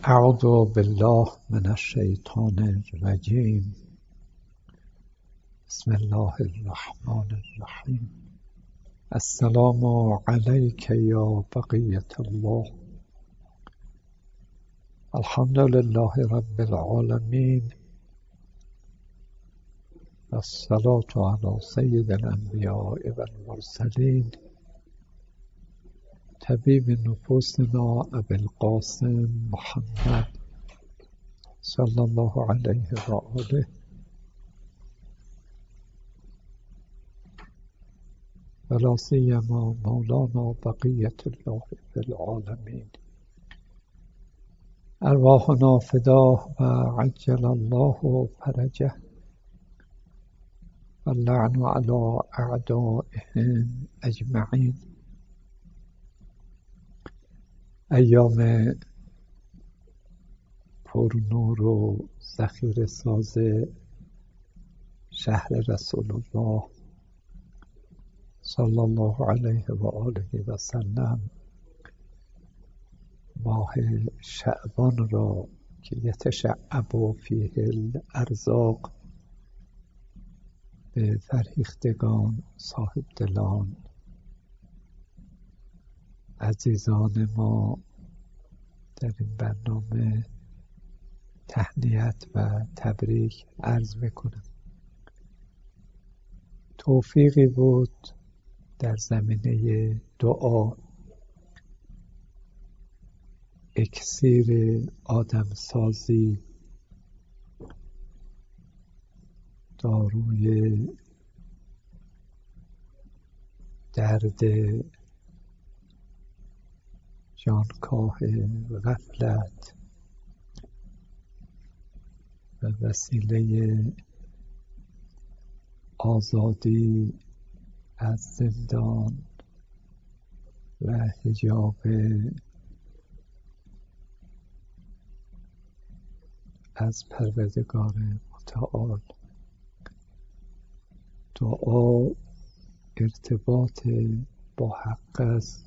اعوذ بالله من الشیطان الرجیم. بسم الله الرحمن الرحیم. السلام علیک یا بقیة الله. الحمد لله رب العالمین. الصلاة علی سید الانبیاء والمرسلین. طبیب نفوسنا ابی القاسم محمد صلی الله علیه و آله و لا سیما مولانا بقیة الله فی العالمین. ارواحنا فداه و عجل الله فرجه و اللعن علی اعدائهم اجمعین. ایام پرنور و ذخیره ساز شهر رسول الله صلی الله علیه و آله و سلم، ماه شعبان را که یتشعب فیه الارزاق به فرهیختگان صاحب دلان عزیزان ما در این برنامه تهنیت و تبریک عرض میکنم. توفیقی بود در زمینه دعا، اکسیر آدمسازی، داروی درد جانکاه غفلت و وسیله آزادی از زندان و حجاب از پروردگار متعال. دعا ارتباط با حق است.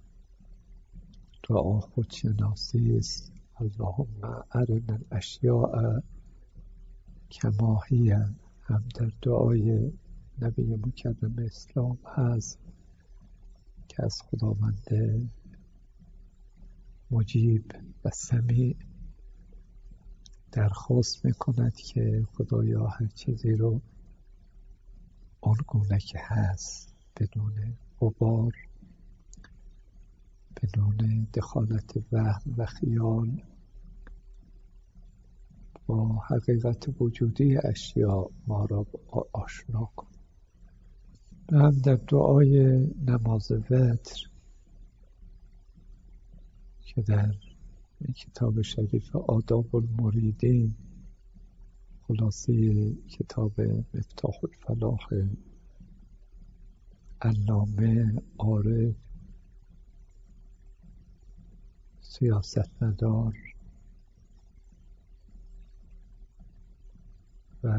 دعا خودشناسی است. اللهم ارنا الاشیاء کما هی هم در دعای نبی مکرم اسلام هست که از خداوند مجیب و سمیع درخواست میکند که خدایا هر چیزی رو آنگونه که هست، بدون غبار، بدون دخالت وهم و خیال، با حقیقت وجودی اشیاء ما را آشنا کن. و هم در دعای نماز وتر که در کتاب شریف آداب المریدین، خلاصه کتاب مفتاح الفلاح علامه عارف سیاستمدار و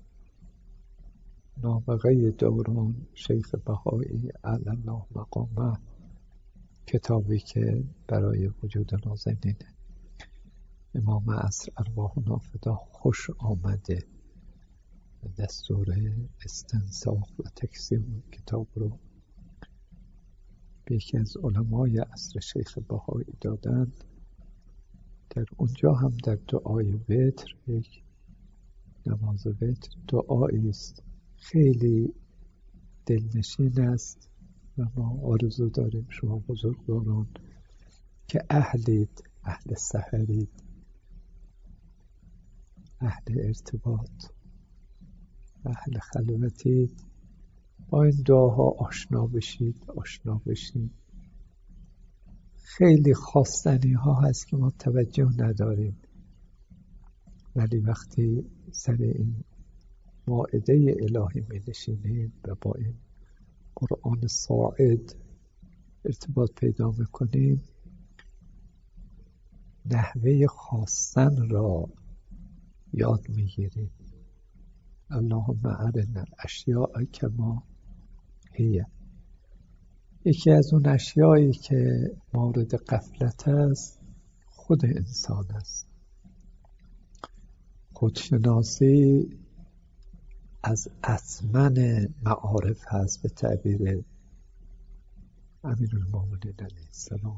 نابغه دوران شیخ بهایی علی الله مقامه، کتابی که برای وجود نازنین امام عصر ارواحنا فداه خوش آمده، دستور استنساخ و تکثیر کتاب رو به یکی از علمای عصر شیخ بهایی دادند. در اونجا هم در دعای وتر، یک نماز وتر، دعایی است خیلی دلنشین است و ما آرزو داریم شما بزرگواران که اهلید، اهل سحرید، اهل ارتباط، اهل خلوتید، با این دعاها آشنا بشید. خیلی خواستنی ها هست که ما توجه نداریم، ولی وقتی سر این مائده الهی می نشینیم و با این قرآن صاعد ارتباط پیدا میکنیم، نحوه خواستن را یاد میگیریم. اللهم ارنا الاشیاء کما هی. یکی از اون اشیایی که مورد غفلت است خود انسان است. خودشناسی از اثمن معارف هست به تعبیر امیرالمومنین علیه السلام.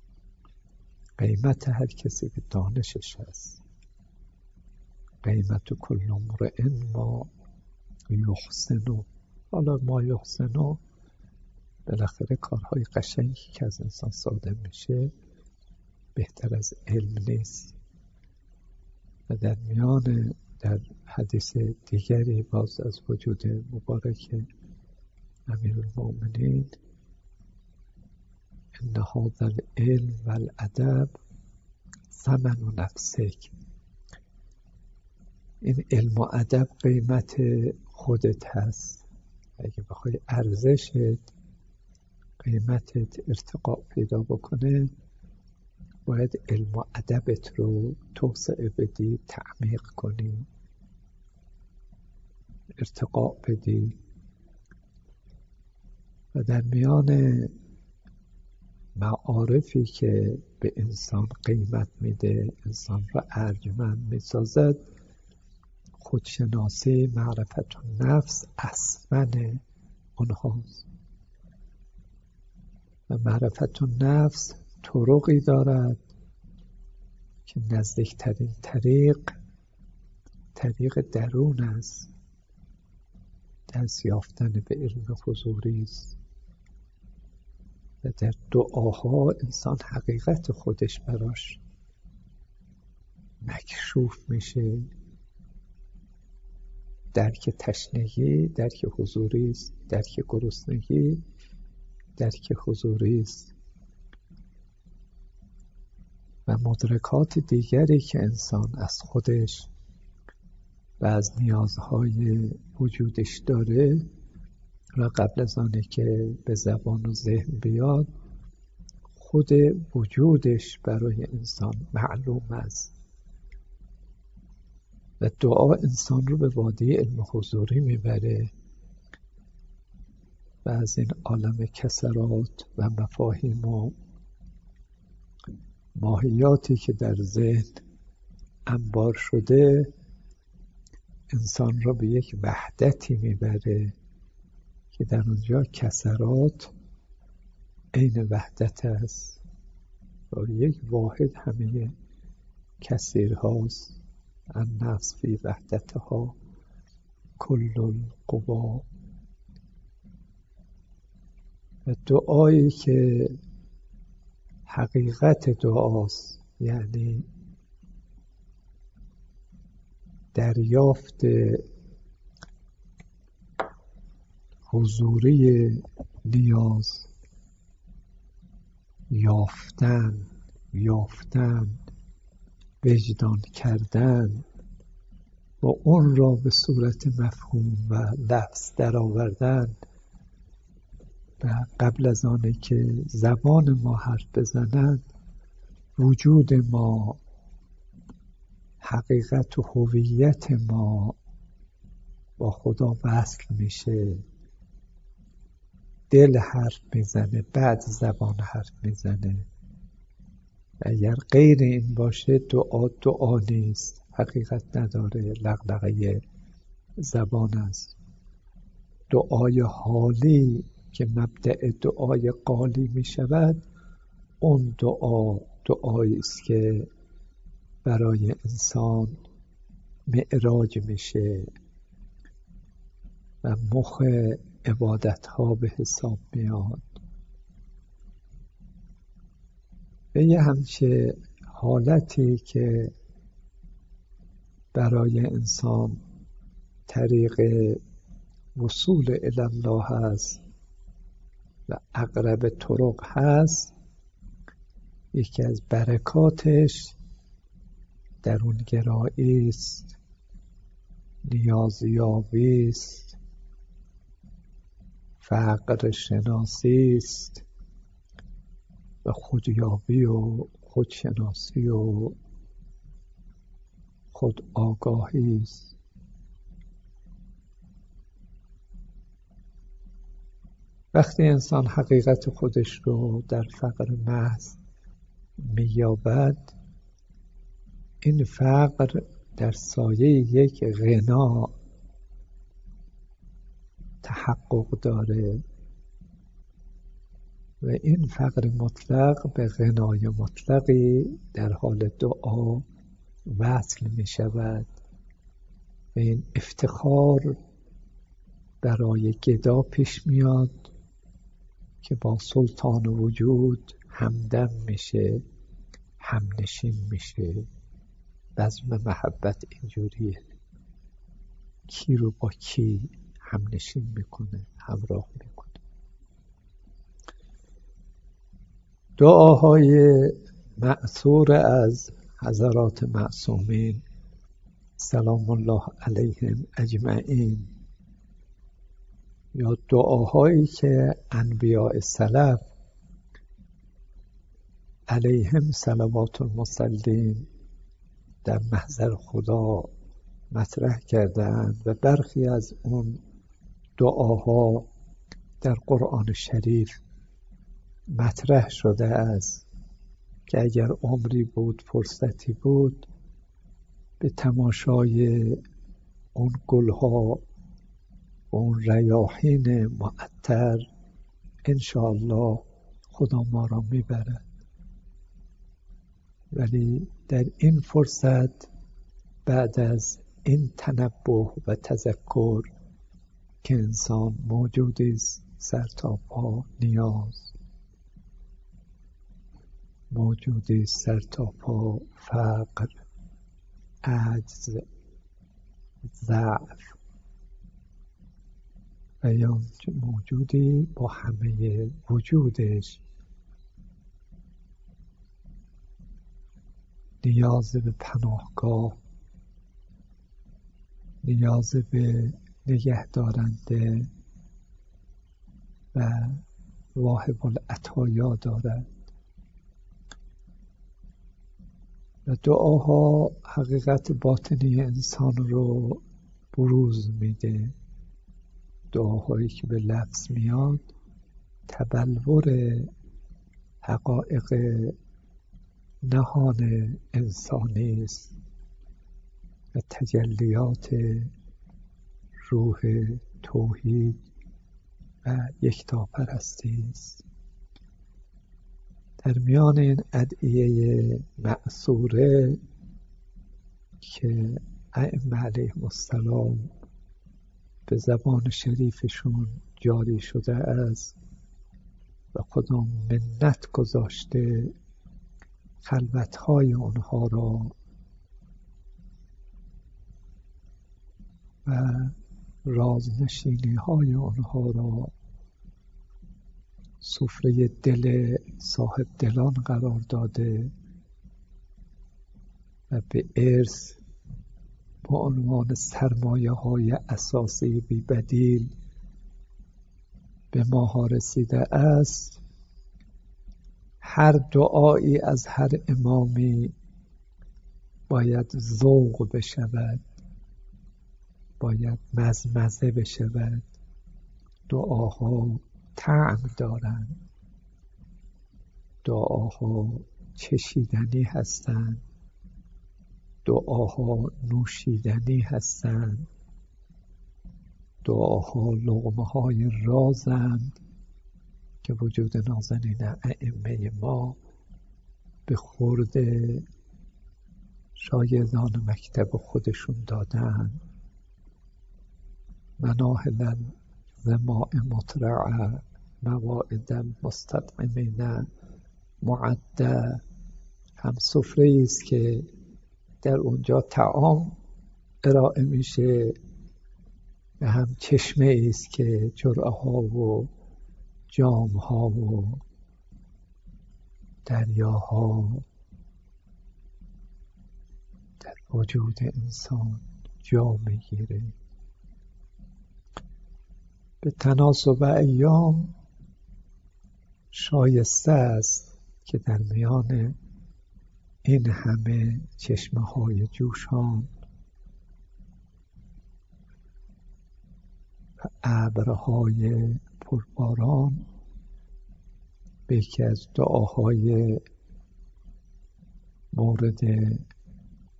قیمت هر کسی به دانشش هست. قیمت کل امرئ ما یحسن. حالا ما یحسن بالاخره کارهای قشنگی که از انسان صادر میشه بهتر از علم نیست. و در حدیث دیگری باز از وجود مبارک امیرالمومنین ان هذا العلم و الادب ثمن نفسک، این علم و ادب قیمت خودت هست. اگه بخوای ارزشت قیمتت ارتقا پیدا بکنه باید علم و ادبت رو توسعه بدی، تعمیق کنی، ارتقا بدی. و در میان معارفی که به انسان قیمت میده، انسان را ارجمند میسازد، خودشناسی، معرفت النفس اثمن اونهاست. و معرفت النفس طرقی دارد که نزدیکترین طریق درون است، دست یافتن به علم حضوری است. و در دعاها انسان حقیقت خودش براش مکشوف میشه. درک تشنگی درک حضوری است، درک گرسنگی درک حضوری است. و مدرکات دیگری که انسان از خودش و از نیازهای وجودش داره و قبل از آنه که به زبان و ذهن بیاد خود وجودش برای انسان معلوم است. و دعا انسان رو به وادی علم حضوری میبره و از این عالم کسرات و مفاهیم و ماهیاتی که در ذهن انبار شده انسان را به یک وحدتی میبره که در اونجا کسرات عین وحدت است و یک واحد همه کثیر هاست. النفس فی وحدتها کل القوا. و دعایی که حقیقت دعاست، یعنی دریافت حضوری نیاز، یافتن وجدان کردن و اون را به صورت مفهوم و لفظ در آوردن و قبل از آنه که زبان ما حرف بزنند وجود ما، حقیقت و هویت ما با خدا وصل میشه. دل حرف میزنه بعد زبان حرف میزنه. اگر غیر این باشه دعا نیست، حقیقت نداره، لغلغه زبان است. دعای حالی که مبدأ دعای قالی می شود اون دعایی است که برای انسان معراج میشه و مخ عبادت ها به حساب میاد. به یه همچه حالتی که برای انسان طریق وصول الله هست و اقرب طرق هست، یکی از برکاتش درونگرایی است، نیازیابی است، فقر شناسی است و خودیابی و خودشناسی و خود آگاهی است. وقتی انسان حقیقت خودش رو در فقر محض می‌یابد این فقر در سایه یک غنا تحقق داره و این فقر مطلق به غنای مطلقی در حال دعا وصل می شود و این افتخار برای گدا پیش میاد که با سلطان وجود همدم میشه، همنشین میشه. بزم محبت اینجوریه، کی رو با کی همنشین میکنه، همراه میکنه. دعاهای مأثور از حضرات معصومین سلام الله علیهم اجمعین یا دعاهایی که انبیاء سلف علیهم صلوات المصلین در محضر خدا مطرح کردند و برخی از اون دعاها در قرآن شریف مطرح شده است که اگر عمری بود، فرصتی بود، به تماشای اون گلها و اون ریاحین معطر انشاءالله خدا ما را میبرد. ولی در این فرصت بعد از این تنبه و تذکر که انسان موجودی است سر تا پا نیاز، موجودی سر تا پا فقر، عجز، ضعف و یا موجودی با همه وجودش نیاز به پناهگاه، نیاز به نگهدارنده و واهب العطایا دارد. و دعاها حقیقت باطنی انسان رو بروز میده. دعاهایی که به لفظ میاد تبلور حقایق نهان انسانی است و تجلیات روح توحید و یکتاپرستی است. در میان این ادعیه مأثوره که ائمه علیهم السلام به زبان شریفشون جاری شده است و خدا منت گذاشته خلوتهای اونها را و رازنشینی های اونها را سفره دل صاحب دلان قرار داده و به ارث با عنوان سرمایه های اساسی بی بدیل به ما رسیده است. هر دعایی از هر امامی باید ذوق بشود، باید مزمزه بشود. دعاها طعم دارند، دعاها چشیدنی هستند، دعاها نوشیدنی هستند، دعاها لقمه های رازند که وجود نازنین ائمه ما به خورد شاگردان مکتب خودشون دادن. مناهل ظماء مطرعه مواعد المستطعمین معده، هم سفره است که در اونجا طعام ارائه میشه و هم چشمه است که جرعه ها و جام ها و دریاها در وجود انسان جا میگیره. به تناسب ایام شایسته است که در میان این همه چشمه های جوشان و ابرهای پرباران به یکی از دعاهای مورد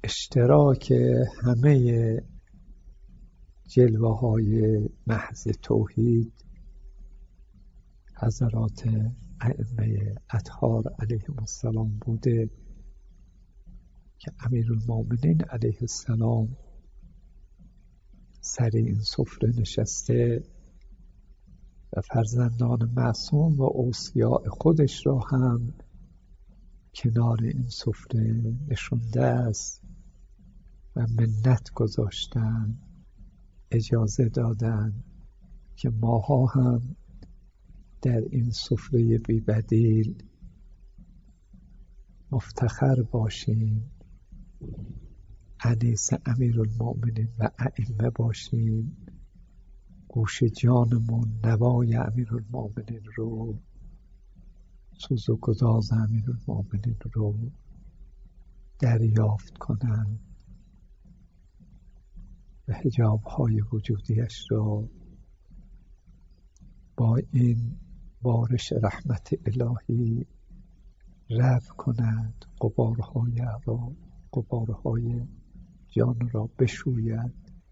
اشتراک همه جلوه های محض توحید حضرات ائمه اطهار علیهم السلام بوده که امیرالمومنین علیه السلام سر این سفره نشسته و فرزندان معصوم و اوصیاء خودش را هم کنار این سفره نشونده است و منت گذاشتن، اجازه دادن که ماها هم در این سفره بی‌بدیل مفتخر باشیم، انیس امیرالمومنین و ائمه باشیم، گوش جانمون نوای امیرالمومنین رو، سوز و گداز امیرالمومنین رو دریافت کنند و حجاب‌های وجودیش را با این بارش رحمت الهی رفع کند، غبارهای جان را بشوید،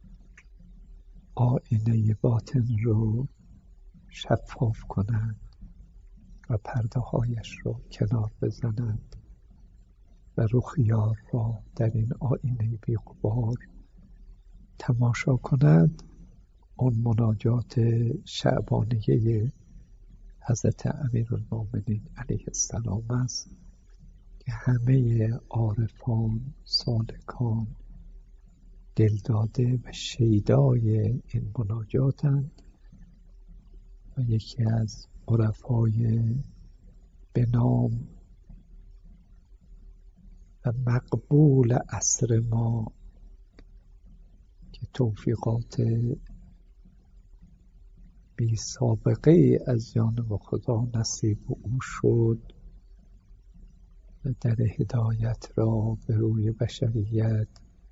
آینه باطن رو شفاف کند و پرده هایش را کنار بزند و رخیار را در این آینه بی غبار تماشا کند. اون مناجات شعبانیه حضرت امیرالمومنین علیه السلام است که همه عارفان، سالکان دلداده و شیدای این مناجاتند و یکی از عرفای به نام و مقبول عصر ما که توفیقات بی سابقه از جانب خدا نصیب او شد و در هدایت را به روی بشریت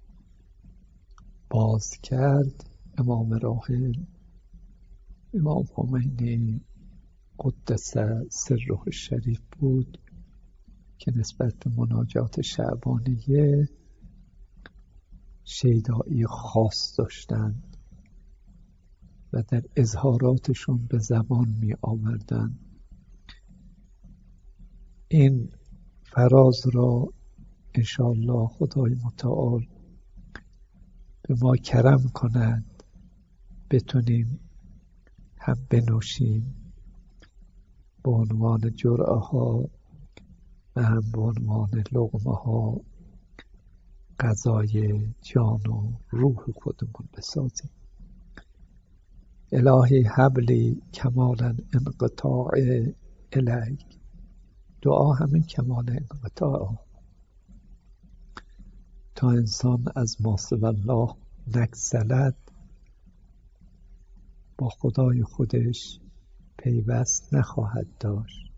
باز کرد. امام راحل امام خمینی قدس سره الشریف بود که نسبت به مناجات شعبانیه شیدایی خاص داشتند و در اظهاراتشون به زبان می آوردند. این فراز را انشاءالله خدای متعال به ما کرم کند بتونیم هم بنوشیم به عنوان جرعه ها و هم به عنوان لقمه ها غذای جان و روح خودمون بسازیم. الهی حبلی کمالا انقطاع الیک. دعا همین کمال انقطاع تا انسان از ما سوی الله نگسلد، با خدای خودش پیوست نخواهد داشت.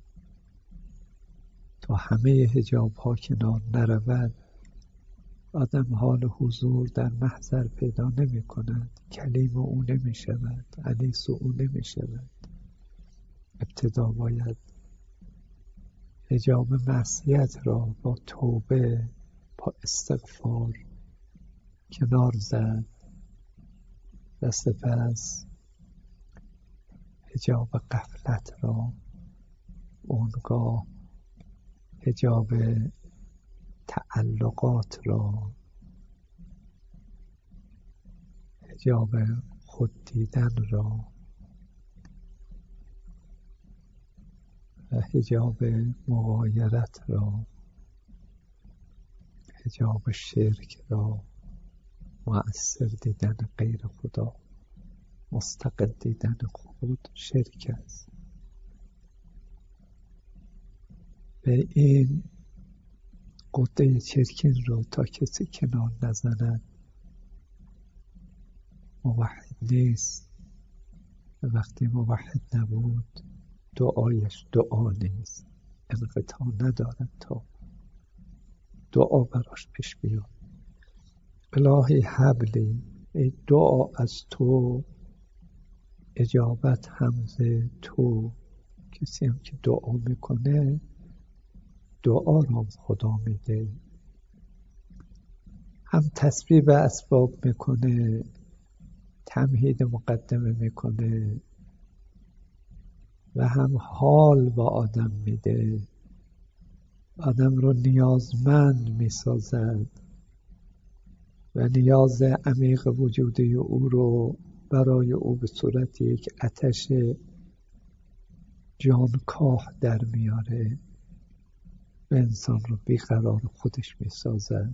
تا همه حجاب ها کنار نرود آدم حال حضور در محضر پیدا نمی کند، کلیم او نمی شود، انیس او نمی شود. ابتدا باید حجاب معصیت را با توبه، با استغفار کنار زد و سپس حجاب غفلت را، اونگاه حجاب تعلقات را، حجاب خود دیدن را و حجاب مغایرت را، حجاب شرک را، مؤثر دیدن غیر خدا، مستقل دیدن خود شرک است. به این قده چرکین رو تا کسی کنار نزند موحد نیست. وقتی موحد نبود دعایش دعا نیست، انقطاع ندارد تا دعا براش پیش بیاد. الهی حبلی، ای دعا از تو، اجابت همزه تو. کسی هم که دعا میکنه دعا را خدا میده. هم تسبیب اسباب میکنه، تمهید مقدمه میکنه و هم حال با آدم میده، آدم رو نیازمند میسازد و نیاز عمیق وجودی او رو برای او به صورت یک آتش جانکاه در میاره و انسان رو بیقرار خودش میسازد.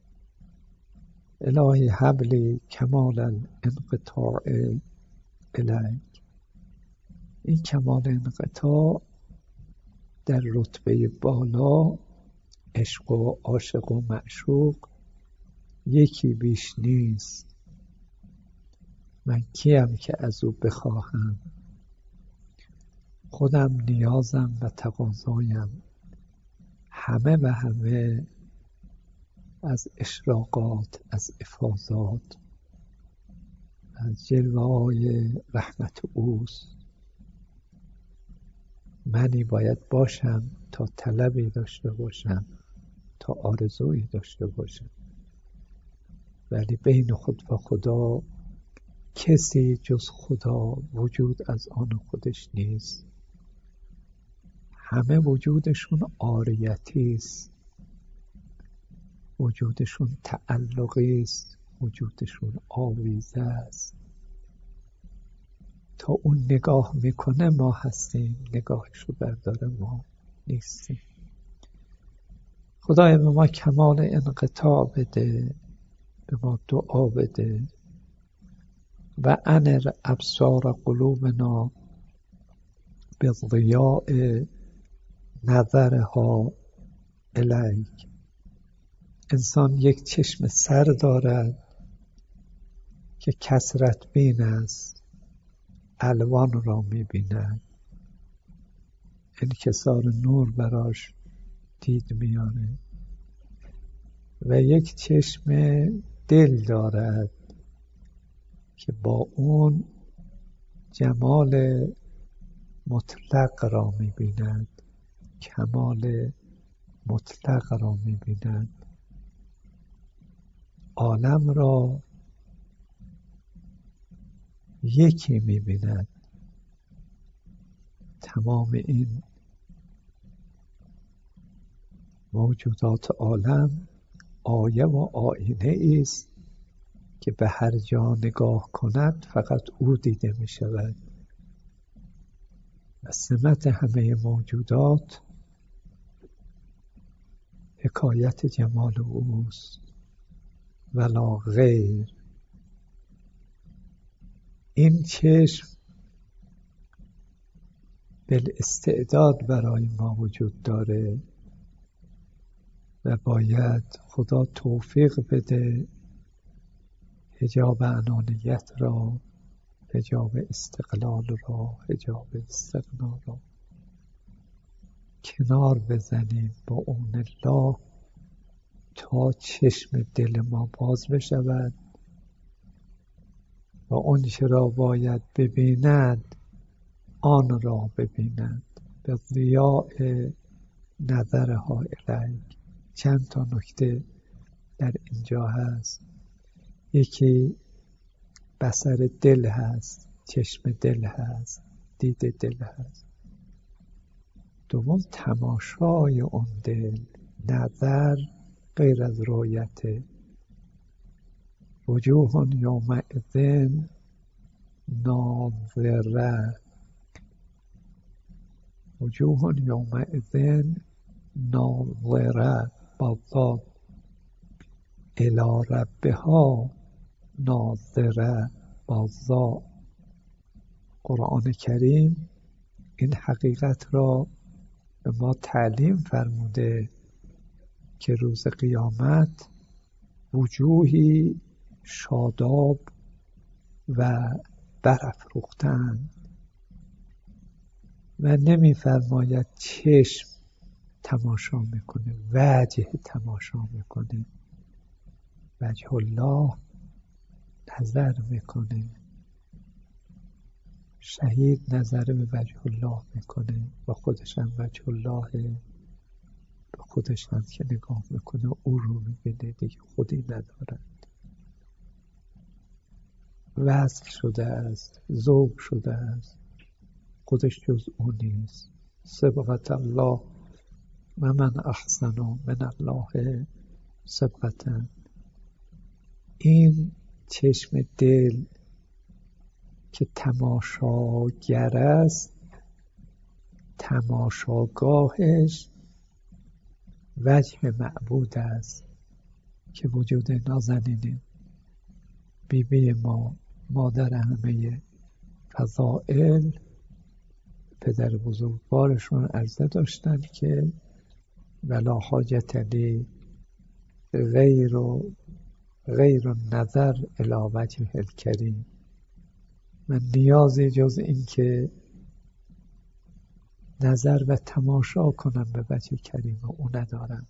الهی حبلی کمال الانقطاع الیک. این کمال انقطاع در رتبه بالا، عشق و عاشق و معشوق یکی بیش نیست. من کیم که از او بخواهم؟ خودم نیازم و تقاضایم همه و همه از اشراقات، از افاضات، از جلوه‌های رحمت اوست. منی باید باشم تا طلبی داشته باشم، تا آرزویی داشته باشم، ولی بین خود و خدا کسی جز خدا وجود از آن خودش نیست. همه وجودشون عاریتی است، وجودشون تعلقی است، وجودشون آویزه است. تا اون نگاه میکنه ما هستیم، نگاهشو برداره ما نیستیم. خدای به ما کمال انقطاع بده، به ما دعا بده و انر ابصار قلوبنا به ضیاء نظرها الیک. انسان یک چشم سر دارد که کثرت بین است، الوان را می‌بیند، انکسار نور براش دید میاره. و یک چشم دل دارد که با اون جمال مطلق را می‌بیند، کمال مطلق را می‌بیند، عالم را یکی می‌بیند. تمام این موجودات عالم آیه و آینه است که به هر جا نگاه کند فقط او دیده می شود و سمت همه موجودات حکایت جمال اوست ولا غیر. این چشم بالاستعداد برای ما وجود داره و باید خدا توفیق بده حجاب انانیت را، حجاب استقلال را، حجاب استغنا را کنار بزنیم با اون الله، تا چشم دل ما باز بشود و اون چه را باید ببیند آن را ببیند به ضیاء نظرها الیک. چند تا نکته در اینجا هست. یکی بصر دل هست، چشم دل هست، دید دل هست. دوم تماشای اون دل. نظر غیر از رؤیت. وجوه یومئذ ناظره، وجوه یومئذ ناظره با الی ربها ناظره با. قرآن کریم این حقیقت را به ما تعلیم فرموده که روز قیامت وجوهی شاداب و برافروختند و نمی‌فرماید چشم تماشا میکنه، وجه تماشا میکنه. وجه الله نظر میکنه، شهید نظر به وجه الله میکنه و خودش هم وجه الله به خودش هم که نگاه میکنه او رو میبینه دیگه خودی ندارد، وصل شده است، ذوب شده است، خودش جز او نیست. صبغت الله و من احسن من الله صبغة. این چشم دل که تماشاگر است، تماشاگاهش وجه معبود است که وجود نازنینه بیبی ما، مادر همه فضائل، پدر بزرگوارشون عرضه داشتن که ولا حاجت لی غیر النظر الی وجه الکریم. من نیازی جز این که نظر و تماشا کنم به وجه کریم او ندارم.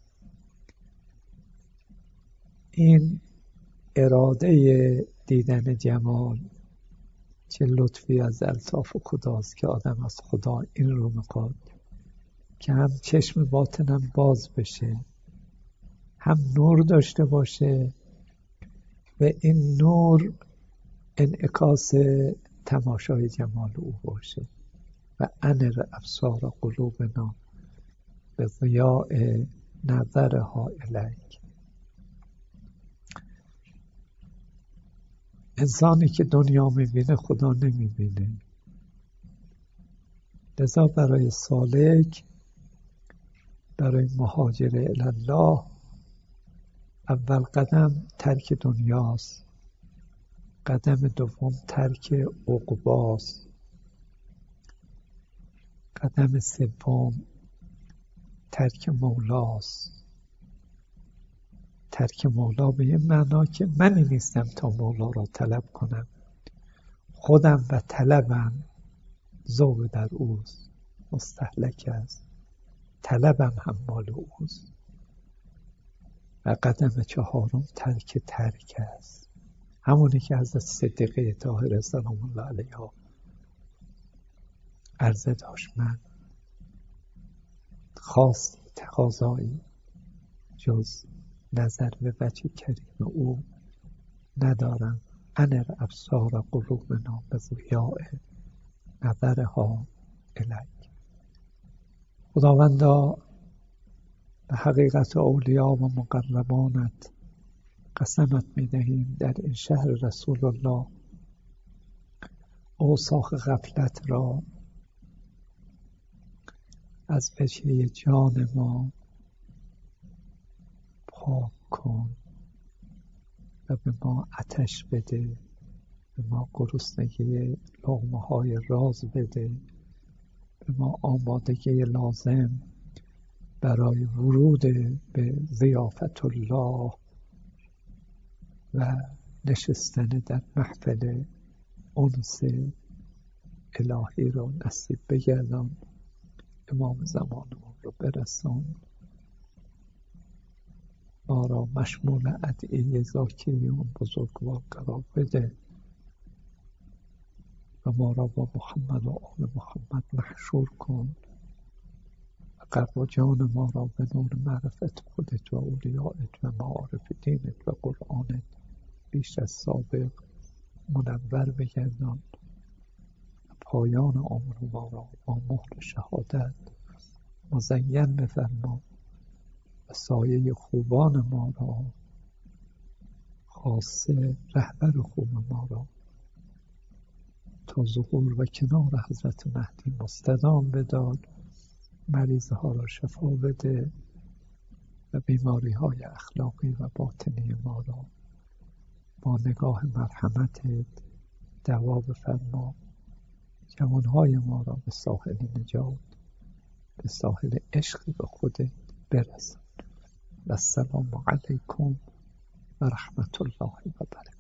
این اراده دیدن جمال چه لطفی از الطاف خداست که آدم از خدا این رو میخواد که هم چشم باطنم باز بشه، هم نور داشته باشه و این نور انعکاس تماشای جمال او باشه. و انر ابصار قلوبنا به ضیاء نظرها الیک. انسانی که دنیا میبینه خدا نمیبینه. لذا برای سالک، برای مهاجر الله، اول قدم ترک دنیاست، قدم دوم ترک عقباست، قدم سوم ترک مولاست. ترک مولا به این معنا که منی نیستم تا مولا را طلب کنم، خودم و طلبم ذوق در اوست، مستهلک است، طلبم هم مال اوست. و قدم چهارم ترک است، همونی که حضرت صدیقه طاهره سلام الله علیها عرضه داشت. من خواستی تقاضایی جز نظر به وجه کریم او ندارم. انر ابصار قلوبنا به ضیاء نظرها الیک. خداوندا به حقیقت اولیاء و مقربانت قسمت میدهیم در این شهر رسول الله اوساخ غفلت را از وجهه جان ما پاک کن و به ما آتش بده، به ما گرسنگی لقمه های راز بده، به ما آمادگی لازم برای ورود به ضیافت الله و نشستن در محفل انس الهی رو نصیب بگردان. امام زمانمون رو برسان، ما را مشمول ادعیه ذاکریون بزرگوار قرار بده و ما را با محمد و آل محمد محشور کن و قلب جان ما را به نور معرفت خودت و اولیائت و معارف دینت و قرآنت بیش از سابق منور بگردان. پایان عمر ما را با مهر شهادت مزین بفرما و سایه خوبان ما را، خاصه رهبر خوب ما را تا ظهور و کنار حضرت مهدی مستدام بدار. مریضها را شفا بده و بیماری های اخلاقی و باطنی ما را با نگاه مرحمتت دوا بفرما. جوانهای ما را به ساحل نجات، به ساحل عشق به خودت برسان. و السلام علیکم و رحمت الله و برکاته.